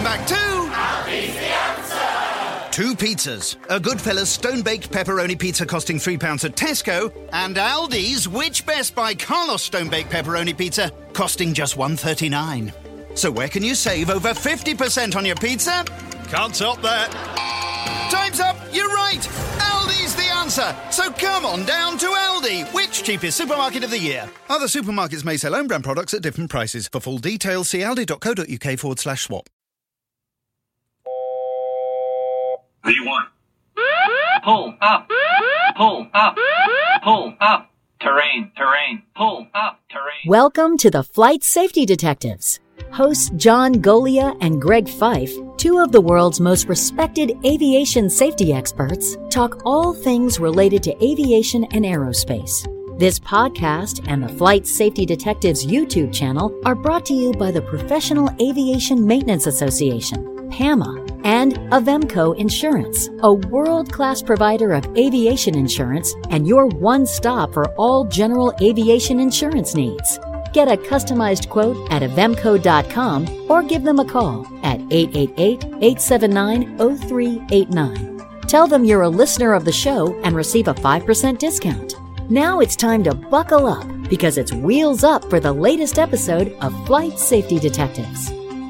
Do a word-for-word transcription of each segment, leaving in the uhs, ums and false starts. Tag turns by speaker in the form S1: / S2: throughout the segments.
S1: back to...
S2: Aldi's the answer!
S1: Two pizzas. A Goodfellas stone-baked pepperoni pizza costing three pounds at Tesco, and Aldi's Which Best by Carlos stone-baked pepperoni pizza costing just one pound thirty-nine. So where can you save over fifty percent on your pizza?
S3: Can't top that.
S1: Time's up! You're right! Aldi's the answer! So come on down to Aldi, which cheapest supermarket of the year. Other supermarkets may sell own brand products at different prices. For full details, see aldi.co.uk forward slash swap.
S4: V one. Pull up. Pull up. Pull up. Terrain, terrain. Pull up. Terrain.
S5: Welcome to the Flight Safety Detectives. Hosts John Golia and Greg Fife, two of the world's most respected aviation safety experts, talk all things related to aviation and aerospace. This podcast and the Flight Safety Detectives YouTube channel are brought to you by the Professional Aviation Maintenance Association, PAMA, and Avemco Insurance, a world-class provider of aviation insurance and your one stop for all general aviation insurance needs. Get a customized quote at avemco dot com or give them a call at eight eight eight, eight seven nine, zero three eight nine. Tell them you're a listener of the show and receive a five percent discount. Now it's time to buckle up because it's wheels up for the latest episode of Flight Safety Detectives.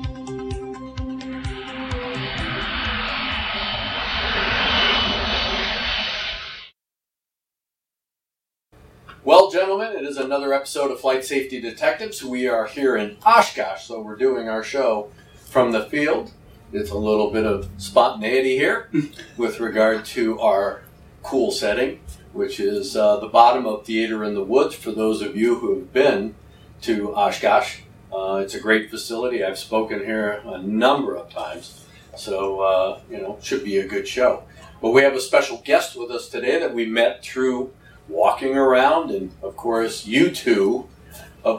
S6: Well, gentlemen, it is another episode of Flight Safety Detectives. We are here in Oshkosh, so we're doing our show from the field. It's a little bit of spontaneity here with regard to our cool setting, which is uh, the bottom of Theater in the Woods. For those of you who have been to Oshkosh, uh, it's a great facility. I've spoken here a number of times, so, uh, you know, it should be a good show. But we have a special guest with us today that we met through walking around, and of course you two of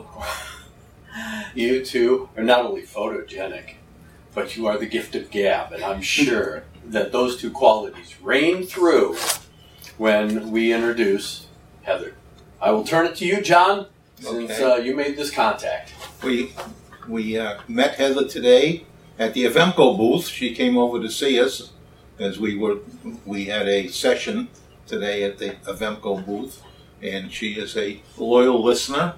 S6: you two are not only photogenic, but you are the gift of gab, and I'm sure that those two qualities reign through when we introduce Heather. I will turn it to you, John, since
S7: Okay.
S6: uh, you made this contact.
S7: We we uh, met Heather today at the Avemco booth. She came over to see us as we were we had a session today at the Avemco booth, and she is a loyal listener.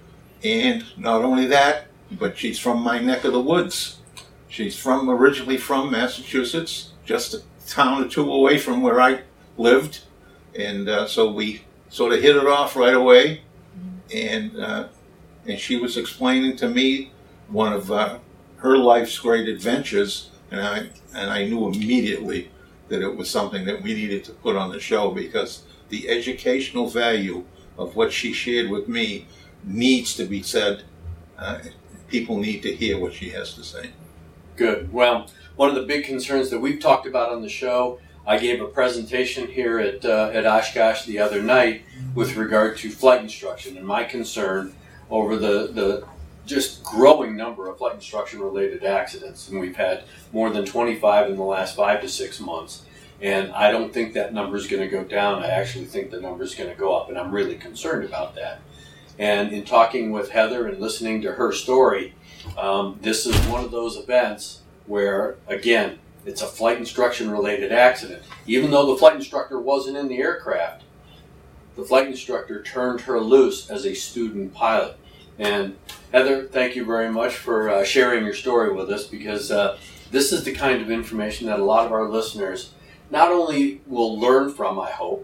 S7: And not only that, but she's from my neck of the woods. She's from originally from Massachusetts, just a town or two away from where I lived, and uh, so we sort of hit it off right away. And uh, and she was explaining to me one of uh, her life's great adventures, and I and I knew immediately that it was something that we needed to put on the show, because the educational value of what she shared with me needs to be said. Uh, people need to hear what she has to say.
S6: Good. Well, one of the big concerns that we've talked about on the show, I gave a presentation here at uh, at Oshkosh the other night with regard to flight instruction, and my concern over the, the just growing number of flight instruction related accidents. And we've had more than twenty-five in the last five to six months. And I don't think that number is going to go down. I actually think the number is going to go up, and I'm really concerned about that. And in talking with Heather and listening to her story, um, this is one of those events where, again, it's a flight instruction related accident. Even though the flight instructor wasn't in the aircraft, the flight instructor turned her loose as a student pilot. And Heather, thank you very much for uh, sharing your story with us, because uh, this is the kind of information that a lot of our listeners not only will learn from, I hope,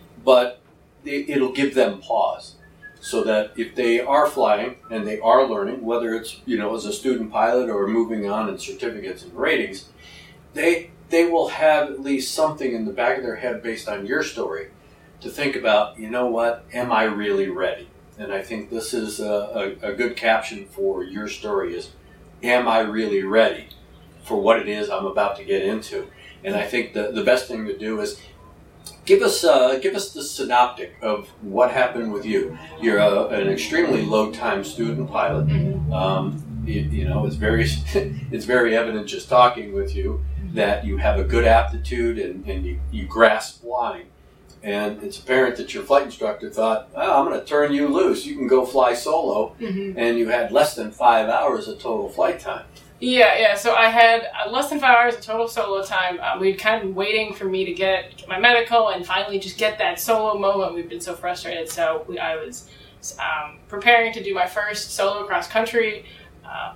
S6: but it, it'll give them pause, so that if they are flying and they are learning, whether it's, you know, as a student pilot or moving on in certificates and ratings, they they will have at least something in the back of their head based on your story to think about, you know what, am I really ready? And I think this is a, a, a good caption for your story is, am I really ready for what it is I'm about to get into? And I think the, the best thing to do is give us uh, give us the synoptic of what happened with you. You're a, an extremely low-time student pilot. Um, you, you know, it's very it's very evident just talking with you that you have a good aptitude and, and you, you grasp flying. And it's apparent that your flight instructor thought, oh, I'm going to turn you loose. You can go fly solo. Mm-hmm. And you had less than five hours of total flight time.
S3: Yeah, yeah. So I had uh, less than five hours of total solo time. Um, we'd kind of been waiting for me to get, get my medical and finally just get that solo moment. We've been so frustrated. So we, I was um, preparing to do my first solo cross country. Uh,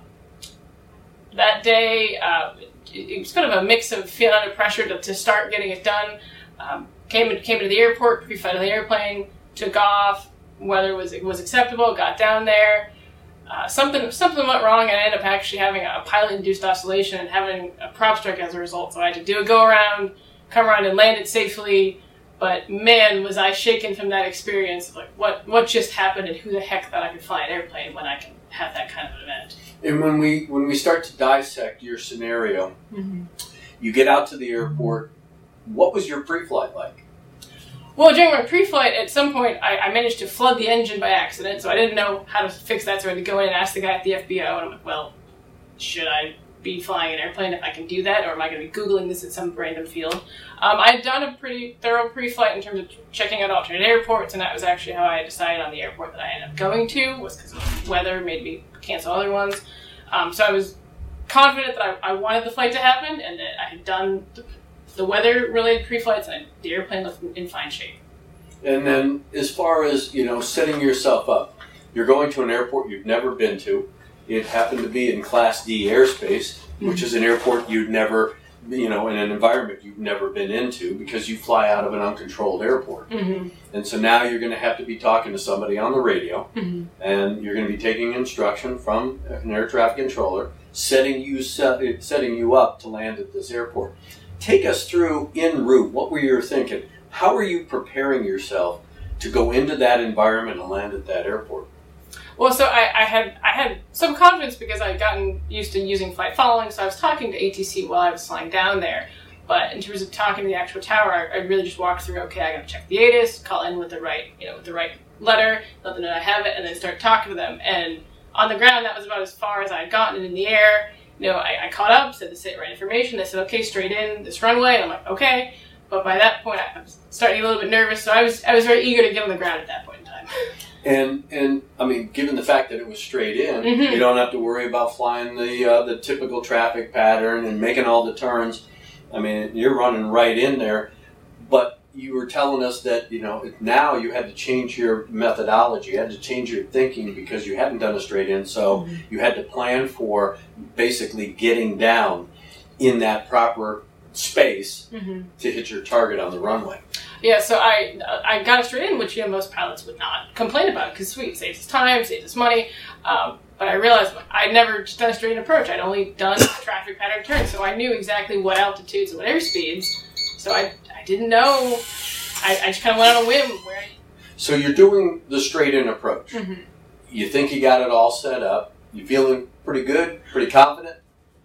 S3: that day, uh, it, it was kind of a mix of feeling under pressure to, to start getting it done. Um, came came to the airport, pre-flight of the airplane, took off. Weather was was acceptable. Got down there. Uh, something something went wrong, and I ended up actually having a pilot-induced oscillation and having a prop strike as a result. So I had to do a go-around, come around and land it safely. But man, was I shaken from that experience. Like, what what just happened, and who the heck thought I could fly an airplane when I can have that kind of an event?
S6: And when we when we start to dissect your scenario, mm-hmm. you get out to the airport. What was your pre-flight like?
S3: Well, during my pre-flight, at some point, I, I managed to flood the engine by accident, so I didn't know how to fix that, so I had to go in and ask the guy at the F B O, and I'm like, well, should I be flying an airplane if I can do that, or am I going to be Googling this at some random field? Um, I had done a pretty thorough pre-flight in terms of checking out alternate airports, and that was actually how I decided on the airport that I ended up going to, was because of weather made me cancel other ones. Um, so I was confident that I, I wanted the flight to happen, and that I had done the the weather-related pre-flights, and the airplane left in fine shape.
S6: And then, as far as, you know, setting yourself up, you're going to an airport you've never been to. It happened to be in Class D airspace, mm-hmm. which is an airport you'd never, you know, in an environment you've never been into because you fly out of an uncontrolled airport. Mm-hmm. And so now you're going to have to be talking to somebody on the radio, mm-hmm. and you're going to be taking instruction from an air traffic controller, setting you set, setting you up to land at this airport. Take us through en route. What were you thinking? How are you preparing yourself to go into that environment and land at that airport?
S3: Well, so I, I had I had some confidence because I had gotten used to using flight following, so I was talking to A T C while I was flying down there. But in terms of talking to the actual tower, I, I really just walked through, okay, I gotta check the A T I S, call in with the right, you know, with the right letter, let them know I have it, and then start talking to them. And on the ground, that was about as far as I had gotten. In the air, you know, I, I caught up, said the right information. They said, okay, straight in this runway. And I'm like, okay. But by that point, I was starting to get a little bit nervous. So I was I was very eager to get on the ground at that point in time.
S6: And, and I mean, given the fact that it was straight in, mm-hmm. you don't have to worry about flying the uh, the typical traffic pattern and making all the turns. I mean, you're running right in there. But you were telling us that, you know, now you had to change your methodology. You had to change your thinking because you hadn't done a straight in. So mm-hmm. you had to plan for basically getting down in that proper space mm-hmm. to hit your target on the runway.
S3: Yeah, so I I got a straight in, which, you know, most pilots would not complain about because, sweet, saves us time, saves us money. Um, but I realized I'd never just done a straight in approach. I'd only done traffic pattern turns, so I knew exactly what altitudes and what airspeeds. So I I didn't know. I, I just kind of went on a whim. Where I...
S6: So you're doing the straight in approach.
S3: Mm-hmm.
S6: You think you got it all set up. You feeling pretty good, pretty confident?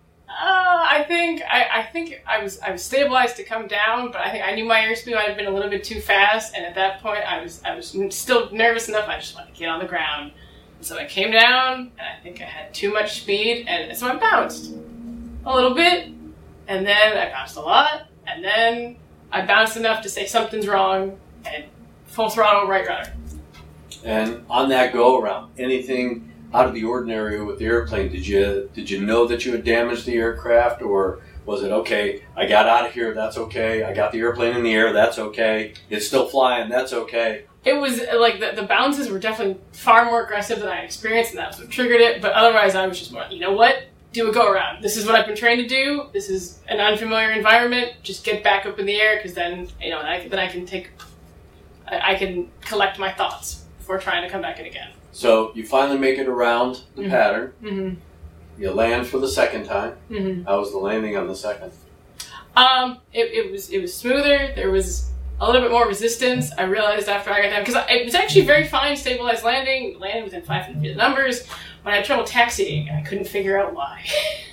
S3: Uh, I think I, I think I was I was stabilized to come down, but I think I knew my airspeed might have been a little bit too fast, and at that point I was I was still nervous enough. I just wanted to get on the ground, and so I came down, and I think I had too much speed, and so I bounced a little bit, and then I bounced a lot, and then I bounced enough to say something's wrong, and full throttle right rudder.
S6: And on that go around, anything out of the ordinary with the airplane? Did you did you know that you had damaged the aircraft, or was it okay? I got out of here. That's okay. I got the airplane in the air. That's okay. It's still flying. That's okay.
S3: It was like the, the bounces were definitely far more aggressive than I experienced, and that's what triggered it. But otherwise, I was just more, you know what? Do a go around. This is what I've been trained to do. This is an unfamiliar environment. Just get back up in the air, because then you know I, then I can take I, I can collect my thoughts before trying to come back in again.
S6: So you finally make it around the
S3: mm-hmm.
S6: pattern.
S3: Mm-hmm.
S6: You land for the second time.
S3: Mm-hmm.
S6: How was the landing on the second?
S3: Um, it, it was it was smoother. There was a little bit more resistance. I realized after I got down, because it was actually very fine, stabilized landing, landing within five hundred feet of the numbers. But I had trouble taxiing, and I couldn't figure out why.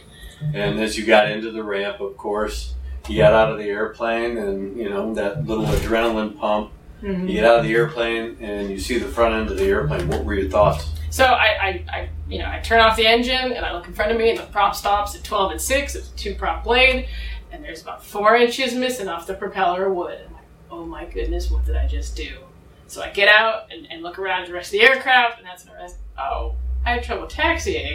S6: And as you got into the ramp, of course, you got out of the airplane, and you know that little adrenaline pump. Mm-hmm. You get out of the airplane and you see the front end of the airplane. What were your thoughts?
S3: So I, I, I, you know, I turn off the engine and I look in front of me, and the prop stops at twelve and six. It's a two-prop blade, and there's about four inches missing off the propeller of wood. I'm like, oh my goodness, what did I just do? So I get out and, and look around at the rest of the aircraft, and that's when I realized, oh, I had trouble taxiing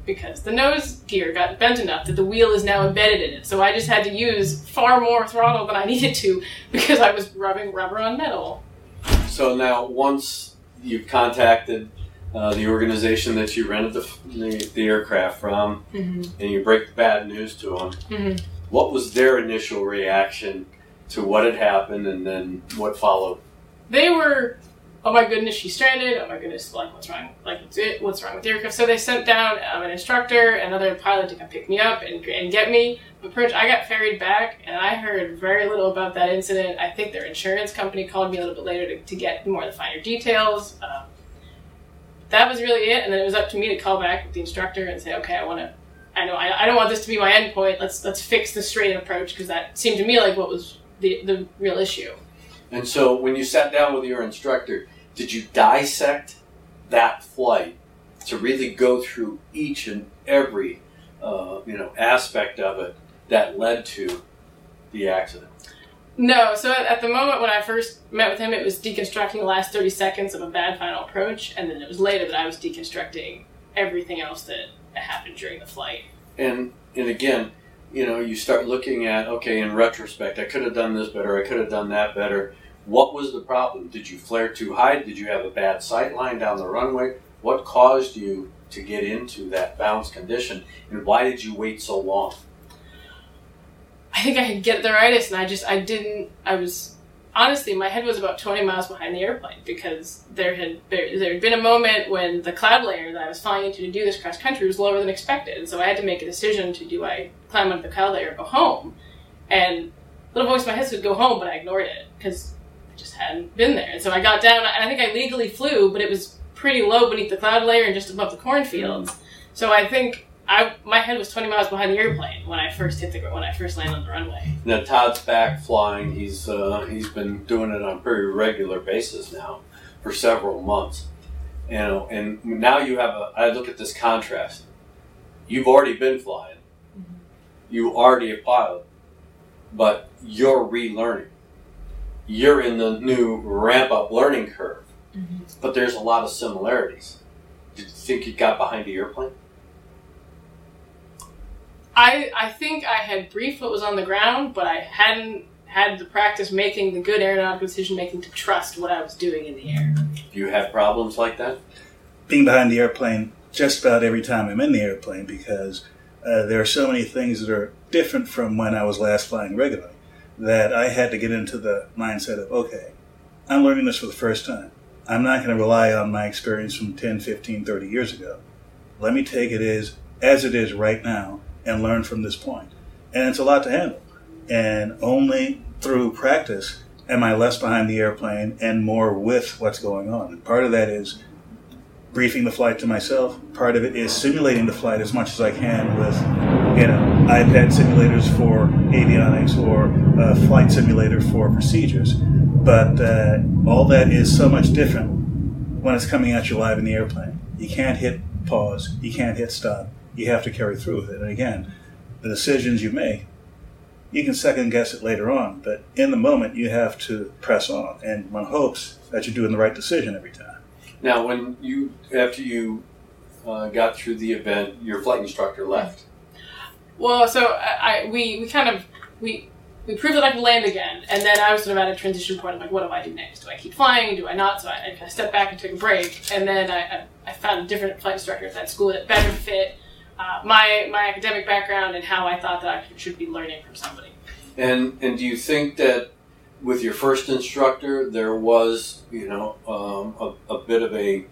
S3: because the nose gear got bent enough that the wheel is now embedded in it. So I just had to use far more throttle than I needed to because I was rubbing rubber on metal.
S6: So now, once you've contacted uh, the organization that you rented the, the, the aircraft from, mm-hmm. and you break the bad news to them, mm-hmm. what was their initial reaction to what had happened, and then what followed? They
S3: were, oh my goodness, she's stranded. Oh my goodness, like what's wrong? Like what's it? What's wrong with the aircraft? So they sent down um, an instructor, another pilot to come pick me up and, and get me. But pretty much I got ferried back, and I heard very little about that incident. I think their insurance company called me a little bit later to, to get more of the finer details. Um, that was really it, and then it was up to me to call back with the instructor and say, okay, I want to. I know I, I don't want this to be my end point. Let's let's fix the straight approach, because that seemed to me like what was the the real issue. And so when you sat down with your instructor, did you dissect that flight to really go through each and every uh, you know aspect of it that led to the accident? No. So at, at the moment when I first met with him, it was deconstructing the last thirty seconds of a bad final approach, and then it was later that I was deconstructing everything else that happened during the flight. And and again, you know, you start looking at, okay, in retrospect, I could have done this better, I could have done that better. What was the problem? Did you flare too high? Did you have a bad sight line down the runway? What caused you to get into that bounce condition, and why did you wait so long? I think I had get-theritis, and I just, I didn't, I was, honestly, my head was about twenty miles behind the airplane, because there had, there, there had been a moment when the cloud layer that I was flying into to do this cross-country was lower than expected, and so I had to make a decision to do I climb up the cloud layer or go home, and little voice in my head said go home, but I ignored it, because I just hadn't been there, and so I got down, and I think I legally flew, but it was pretty low beneath the cloud layer and just above the cornfields, so I think I, my head was twenty miles behind the airplane when I first hit the when I first landed on the runway. Now Todd's back flying. He's uh, he's been doing it on a pretty regular basis now for several months. You know, and now you have a. I look at this contrast. You've already been flying. Mm-hmm. You already a pilot, but you're relearning. You're in the new ramp up learning curve, mm-hmm. but there's a lot of similarities. Did you think you got behind the airplane? I, I think I had briefed what was on the ground, but I hadn't had the practice making the good aeronautical decision making to trust what I was doing in the air. Do you have problems like that?
S8: Being behind the airplane just about every time I'm in the airplane, because uh, there are so many things that are different from when I was last flying regularly, that I had to get into the mindset of, okay, I'm learning this for the first time. I'm not going to rely on my experience from ten, fifteen, thirty years ago. Let me take it as, as it is right now, and learn from this point. And it's a lot to handle. And only through practice am I less behind the airplane and more with what's going on. And part of that is briefing the flight to myself. Part of it is simulating the flight as much as I can with, you know, iPad simulators for avionics or a flight simulator for procedures. But uh, all that is so much different when it's coming at you live in the airplane. You can't hit pause. You can't hit stop. You have to carry through with it. And again, the decisions you make, you can second guess it later on, but in the moment you have to press on, and one hopes that you're doing the right decision every time.
S6: Now, when you, after you uh, got through the event, your flight instructor left.
S3: Well, so I, I we, we kind of, we we proved that I could land again, and then I was sort of at a transition point of like, what do I do next? Do I keep flying? Do I not? So I, I kind of stepped back and took a break, and then I, I, I found a different flight instructor at that school that better fit Uh, my my academic background and how I thought that I should be learning from somebody.
S6: And and do you think that with your first instructor there was, you know, um, a, a bit of a,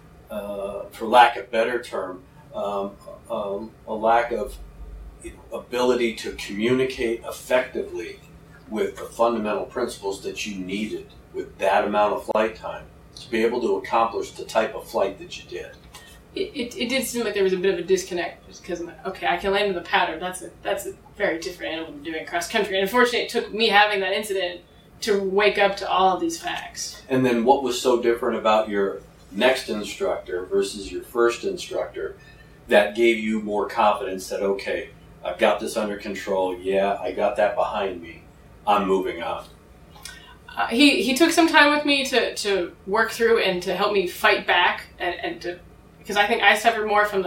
S6: uh, for lack of a better term, um, um, a lack of ability to communicate effectively with the fundamental principles that you needed with that amount of flight time to be able to accomplish the type of flight that you did?
S3: It, it, it did seem like there was a bit of a disconnect, just because I'm like, okay, I can land in the pattern. That's a that's a very different animal than doing cross country. And unfortunately, it took me having that incident to wake up to all of these facts.
S6: And then, what was so different about your next instructor versus your first instructor that gave you more confidence that, okay, I've got this under control. Yeah, I got that behind me. I'm moving on.
S3: Uh, he he took some time with me to, to work through and to help me fight back and, and to. Because I think I suffered more from the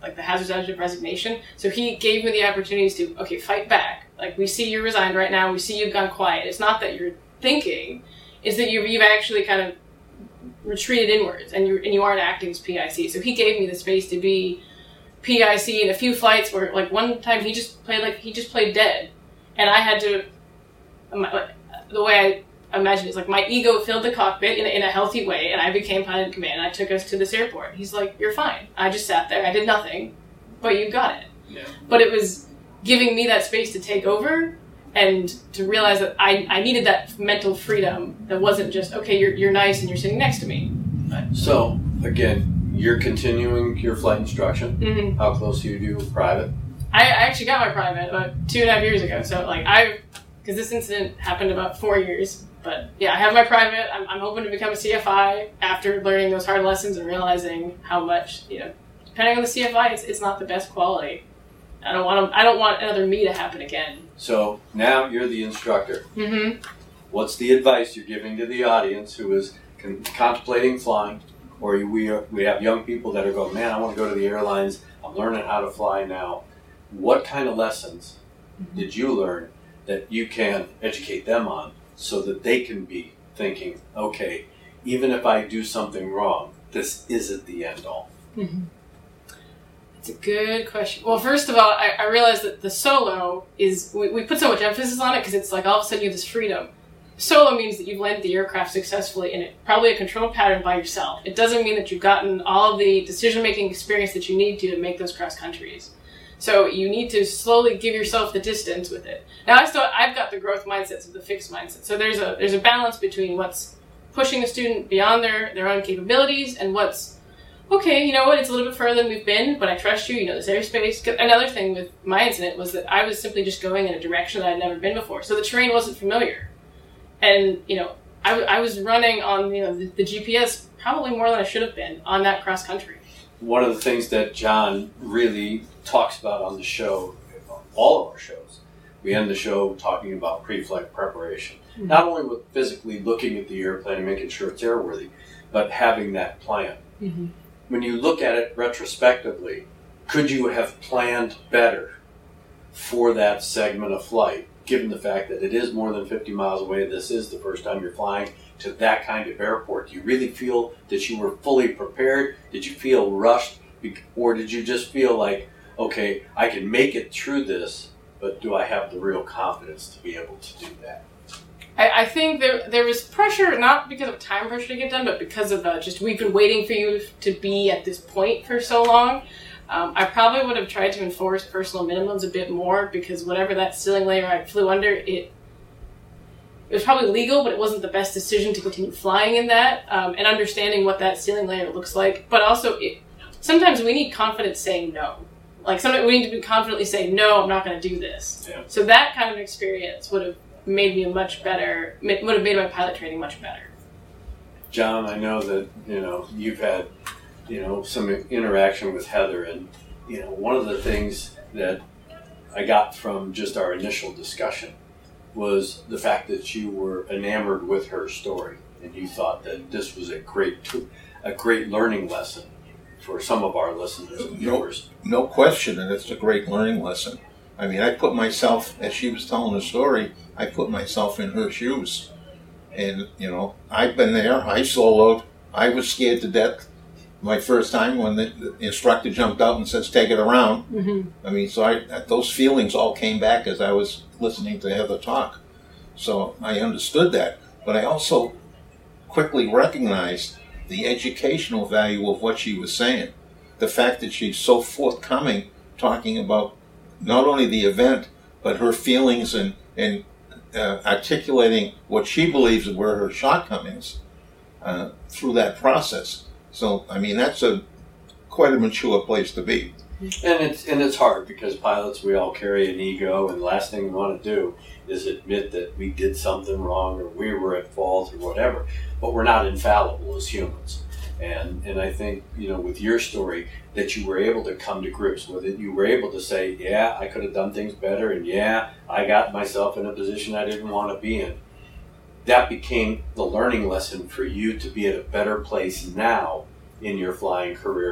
S3: like the hazard's edge of resignation. So he gave me the opportunities to, okay, fight back. Like, we see you're resigned right now. We see you've gone quiet. It's not that you're thinking, it's that you've, you've actually kind of retreated inwards, and you and you aren't acting as P I C. So he gave me the space to be P I C in a few flights where, like, one time he just played like he just played dead, and I had to. My, the way I imagine it is like my ego filled the cockpit in a, in a healthy way, and I became pilot in command. And I took us to this airport. He's like, "You're fine." I just sat there. I did nothing, but you got it.
S6: Yeah.
S3: But it was giving me that space to take over. And to realize that I, I needed that mental freedom that wasn't just, okay, you're you're nice and you're sitting next to me.
S6: So, again, you're continuing your flight instruction.
S3: Mm-hmm.
S6: How close do you do private?
S3: I, I actually got my private about two and a half years ago. So, like, I, because this incident happened about four years. But, yeah, I have my private. I'm, I'm hoping to become a C F I after learning those hard lessons and realizing how much, you know, depending on the C F I, it's, it's not the best quality. I don't want to, I don't want another me to happen again.
S6: So now you're the instructor.
S3: Mm-hmm.
S6: What's the advice you're giving to the audience who is con- contemplating flying, or we are, we have young people that are going, man, I want to go to the airlines. I'm learning how to fly now. What kind of lessons mm-hmm. did you learn that you can educate them on so that they can be thinking, okay, even if I do something wrong, this isn't the end all?
S3: Mm-hmm. It's a good question. Well, first of all, I, I realized that the solo is, we, we put so much emphasis on it because it's like all of a sudden you have this freedom. Solo means that you've landed the aircraft successfully in it, probably a controlled pattern by yourself. It doesn't mean that you've gotten all of the decision-making experience that you need to to make those cross countries. So you need to slowly give yourself the distance with it. Now, I still, I've got the growth mindsets of the fixed mindset. So there's a there's a balance between what's pushing the student beyond their, their own capabilities and what's, okay, you know what, it's a little bit further than we've been, but I trust you, you know this airspace. Another thing with my incident was that I was simply just going in a direction that I'd never been before. So the terrain wasn't familiar. And, you know, I, I was running on, you know, the, the G P S probably more than I should have been on that cross country.
S6: One of the things that John really talks about on the show, all of our shows, we end the show talking about pre-flight preparation. Mm-hmm. Not only with physically looking at the airplane and making sure it's airworthy, but having that plan.
S3: Mm-hmm.
S6: When you look at it retrospectively, could you have planned better for that segment of flight, given the fact that it is more than fifty miles away, this is the first time you're flying to that kind of airport? Do you really feel that you were fully prepared? Did you feel rushed? Or did you just feel like, okay, I can make it through this, but do I have the real confidence to be able to do that?
S3: I, I think there there was pressure, not because of time pressure to get done, but because of uh, just we've been waiting for you to be at this point for so long. Um, I probably would have tried to enforce personal minimums a bit more because whatever that ceiling layer I flew under, it it was probably legal, but it wasn't the best decision to continue flying in that, um, and understanding what that ceiling layer looks like. But also, it, sometimes we need confidence saying no. Like, sometimes we need to be confidently saying, no, I'm not going to do this.
S6: Yeah.
S3: So that kind of experience would have made me a much better, would have made my pilot training much better.
S6: John, I know that, you know, you've had, you know, some interaction with Heather, and, you know, one of the things that I got from just our initial discussion was the fact that you were enamored with her story, and you thought that this was a great, a great learning lesson for some of our listeners and viewers.
S7: No, no question, and it's a great learning lesson. I mean, I put myself, as she was telling the story, I put myself in her shoes. And, you know, I've been there, I soloed, I was scared to death my first time when the, the instructor jumped out and says, take it around.
S3: Mm-hmm.
S7: I mean, so I, those feelings all came back as I was listening to Heather talk. So I understood that. But I also quickly recognized the educational value of what she was saying. The fact that she's so forthcoming talking about not only the event, but her feelings and, and uh, articulating what she believes were her shortcomings uh, through that process. So, I mean, that's a quite a mature place to be.
S6: And it's and it's hard because pilots, we all carry an ego, and the last thing we want to do is admit that we did something wrong or we were at fault or whatever. But we're not infallible as humans. And and I think, you know, with your story, that you were able to come to grips with it. You were able to say, yeah, I could have done things better, and yeah, I got myself in a position I didn't want to be in. That became the learning lesson for you to be at a better place now in your flying career.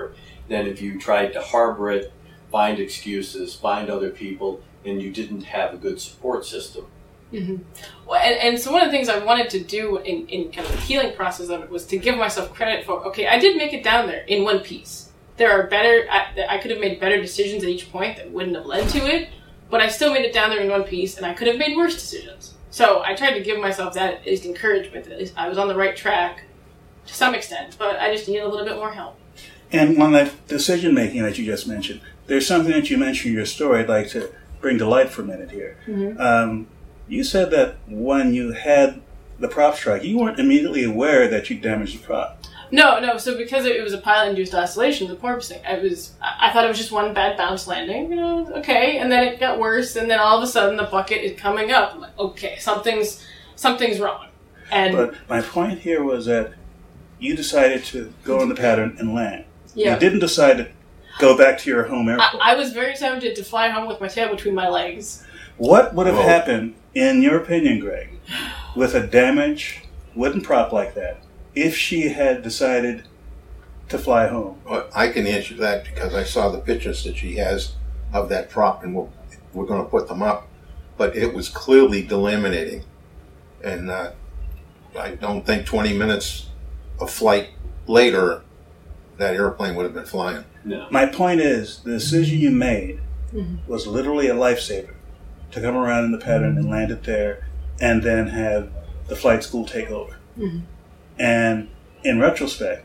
S6: than if you tried to harbor it, find excuses, find other people, and you didn't have a good support system.
S3: Mm-hmm. Well, and, and so one of the things I wanted to do in, in kind of the healing process of it was to give myself credit for, okay, I did make it down there in one piece. There are better, I, I could have made better decisions at each point that wouldn't have led to it, but I still made it down there in one piece, and I could have made worse decisions. So I tried to give myself that at least encouragement, that at least I was on the right track to some extent, but I just needed a little bit more help.
S8: And on that decision making that you just mentioned, there's something that you mentioned in your story I'd like to bring to light for a minute here.
S3: Mm-hmm.
S8: Um, you said that when you had the prop strike, you weren't immediately aware that you damaged the prop.
S3: No, no. So because it was a pilot-induced oscillation, the porpoising, I was, I thought it was just one bad bounce landing. You know, okay, and then it got worse, and then all of a sudden the bucket is coming up. I'm like, okay, something's, something's wrong. And
S8: but my point here was that you decided to go in the pattern and land.
S3: yeah,
S8: You didn't decide to go back to your home airport.
S3: I, I was very tempted to fly home with my tail between my legs.
S8: What would have
S7: Whoa.
S8: happened, in your opinion, Greg, with a damaged wooden prop like that, if she had decided to fly home?
S7: Well, I can answer that because I saw the pictures that she has of that prop, and we're, we're going to put them up. But it was clearly delaminating, and uh, I don't think twenty minutes of flight later, that airplane would have been flying.
S6: No.
S8: My point is, the decision you made
S3: Mm-hmm.
S8: was literally a lifesaver to come around in the pattern and land it there and then have the flight school take over.
S3: Mm-hmm.
S8: And in retrospect,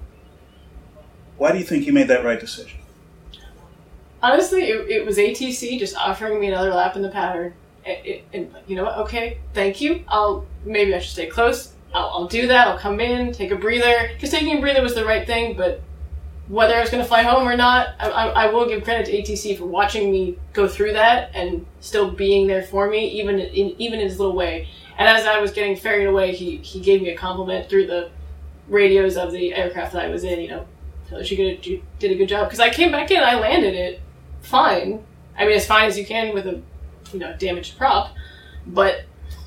S8: why do you think you made that right decision?
S3: Honestly, it, it was A T C just offering me another lap in the pattern. It, it, and you know what? Okay, thank you. I'll maybe I should stay close. I'll, I'll do that. I'll come in, take a breather. Because taking a breather was the right thing, but whether I was going to fly home or not, I, I, I will give credit to A T C for watching me go through that and still being there for me, even in even in his little way. And as I was getting ferried away, he, he gave me a compliment through the radios of the aircraft that I was in. You know, Phyllis, you did, you did a good job. Because I came back in, I landed it fine. I mean, as fine as you can with a you know damaged prop, but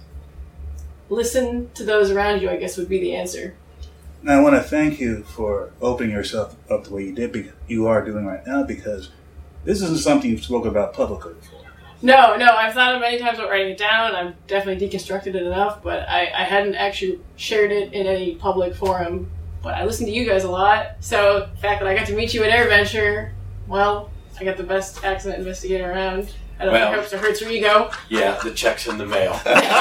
S3: listen to those around you, I guess, would be the answer.
S8: Now, I want to thank you for opening yourself up the way you did, because you are doing right now, because this isn't something you've spoken about publicly before.
S3: No, no, I've thought of many times about writing it down. I've definitely deconstructed it enough, but I, I hadn't actually shared it in any public forum. But I listen to you guys a lot, so the fact that I got to meet you at AirVenture, well, I got the best accident investigator around. I don't
S6: Well,
S3: think it helps or hurts your ego.
S6: Yeah, the check's in the mail.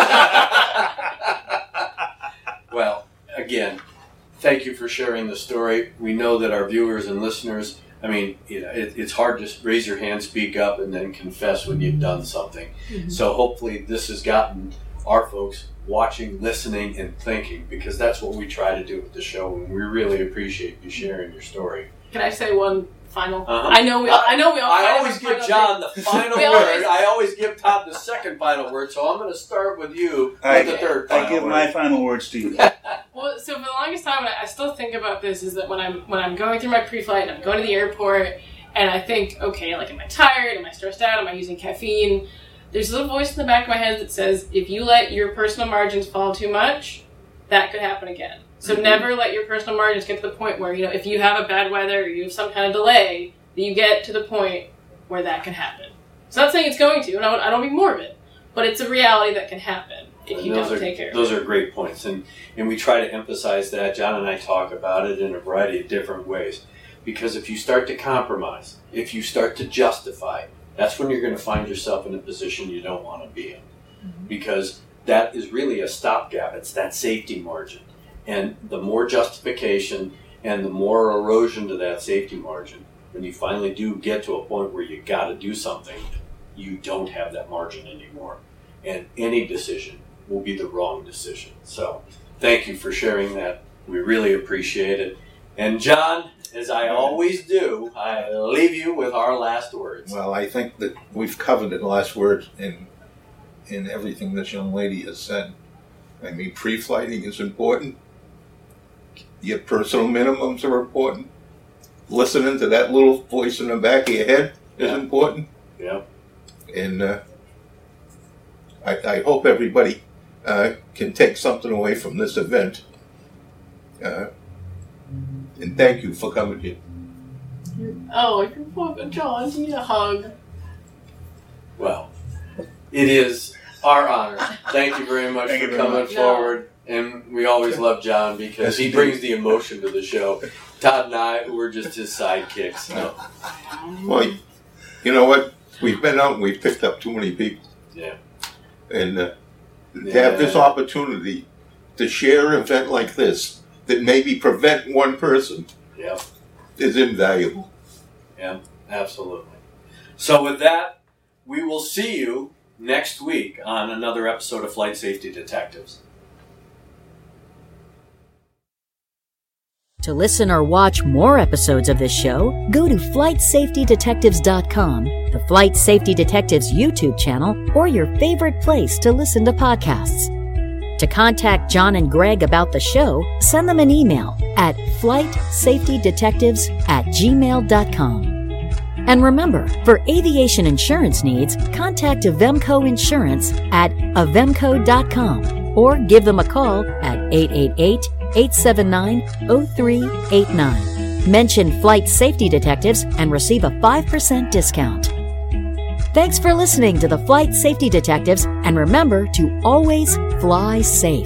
S6: Well, again, thank you for sharing the story. We know that our viewers and listeners, I mean, you know, it, it's hard to raise your hand, speak up, and then confess when you've done something.
S3: Mm-hmm.
S6: So hopefully this has gotten our folks watching, listening, and thinking, because that's what we try to do with the show, and we really appreciate you sharing your story.
S3: Can I say one final?
S6: Uh-huh.
S3: I know we all, I know we all
S6: I
S3: kind of
S6: always
S3: have
S6: give
S3: final
S6: John
S3: thing.
S6: the final
S3: We
S6: word.
S3: always-
S6: I always give Todd the second final word, so I'm going to start with you
S8: I-
S6: with the third final
S8: I give
S6: word.
S8: my final words to you.
S3: Well, so for the longest time, I I still think about this is that when I'm when I'm going through my pre-flight and I'm going to the airport, and I think, okay, like, am I tired? Am I stressed out? Am I using caffeine? There's a little voice in the back of my head that says, if you let your personal margins fall too much, that could happen again. So
S6: Mm-hmm.
S3: never let your personal margins get to the point where, you know, if you have a bad weather or you have some kind of delay, that you get to the point where that can happen. So I'm not saying it's going to, and I don't, I don't mean more of it, but it's a reality that can happen if
S6: And
S3: you
S6: those
S3: don't
S6: are,
S3: take care of
S6: Those
S3: it.
S6: are great points, and, and we try to emphasize that. John and I talk about it in a variety of different ways. Because if you start to compromise, if you start to justify, that's when you're going to find yourself in a position you don't want to be in.
S3: Mm-hmm.
S6: Because that is really a stopgap. It's that safety margin. And the more justification and the more erosion to that safety margin, when you finally do get to a point where you got to do something, you don't have that margin anymore. And any decision will be the wrong decision. So thank you for sharing that. We really appreciate it. And John, as I always do, I leave you with our last words.
S7: Well, I think that we've covered the last word in in everything this young lady has said. I mean, pre-flighting is important. Your personal minimums are important. Listening to that little voice in the back of your head is
S6: Yeah.
S7: important.
S6: Yeah.
S7: And uh, I, I hope everybody uh, can take something away from this event. Uh, and thank you for coming here.
S3: Oh, you're fucking John. You need a hug.
S6: Well, it is our honor. Thank you very much
S8: Thank
S6: for
S8: you very
S6: coming
S3: much.
S6: forward. And we always love John because
S7: Yes,
S6: he
S7: indeed.
S6: brings the emotion to the show. Todd and I, we're just his sidekicks. No.
S7: Well, you know what? We've been out and we've picked up too many people.
S6: Yeah.
S7: And uh, to
S6: Yeah.
S7: have this opportunity to share an event like this that maybe prevent one person
S6: Yeah.
S7: is invaluable.
S6: Yeah, absolutely. So with that, we will see you next week on another episode of Flight Safety Detectives.
S5: To listen or watch more episodes of this show, go to flight safety detectives dot com, the Flight Safety Detectives YouTube channel, or your favorite place to listen to podcasts. To contact John and Greg about the show, send them an email at flight safety detectives at gmail dot com. And remember, for aviation insurance needs, contact Avemco Insurance at avemco dot com or give them a call at eight eight eight, eight seven nine, zero three eight nine. Mention Flight Safety Detectives and receive a five percent discount. Thanks for listening to the Flight Safety Detectives, and remember to always fly safe.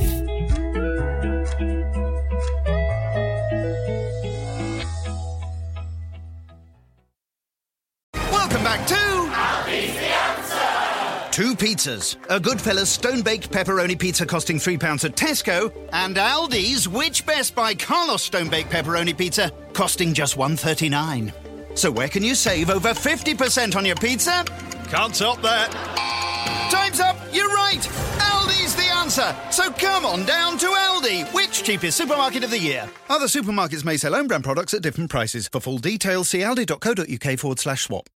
S1: Welcome back to
S2: Aldi's the answer.
S1: Two Pizzas, a Goodfellas stone-baked pepperoni pizza costing three pounds at Tesco, and Aldi's Which Best by Carlos stone-baked pepperoni pizza costing just one thirty-nine. So where can you save over fifty percent on your pizza? Can't top that. Time's up, you're right. Aldi's the answer. So come on down to Aldi. Which cheapest supermarket of the year? Other supermarkets may sell own brand products at different prices. For full details, see aldi dot co dot uk forward slash swap.